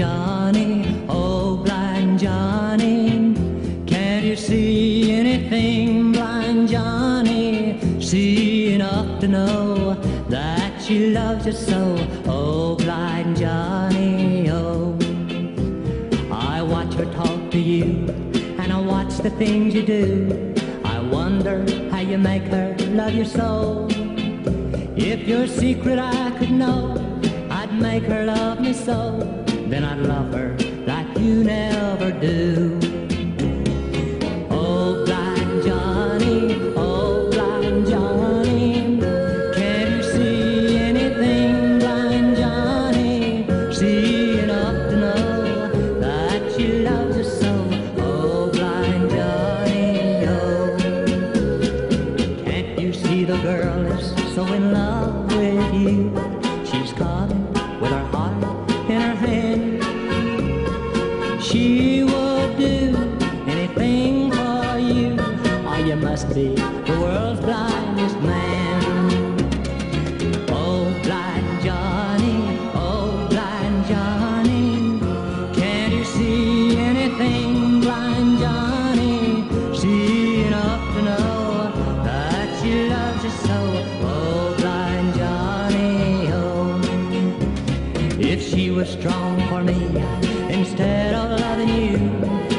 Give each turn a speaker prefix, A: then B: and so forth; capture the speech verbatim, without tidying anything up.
A: Johnny, oh blind Johnny, can't you see anything, blind Johnny? See enough to know that she loves you so, oh blind Johnny, oh. I watch her talk to you, and I watch the things you do. I wonder how you make her love you so. If your secret I could know, I'd make her love me so. Then I'd love her like you never do. Oh blind Johnny, oh blind Johnny, can't you see anything, blind Johnny? See enough to know that she loves you so, oh blind Johnny, oh. Can't you see the girl is so in love with you? She's calling with her heart in her hand. She would do anything for you. Oh, you must be the world's blindest man. Oh, blind Johnny, oh, blind Johnny, can't you see anything, blind Johnny? See enough to know that she loves you so, oh, blind Johnny, oh. If she was strong for me instead of loving you,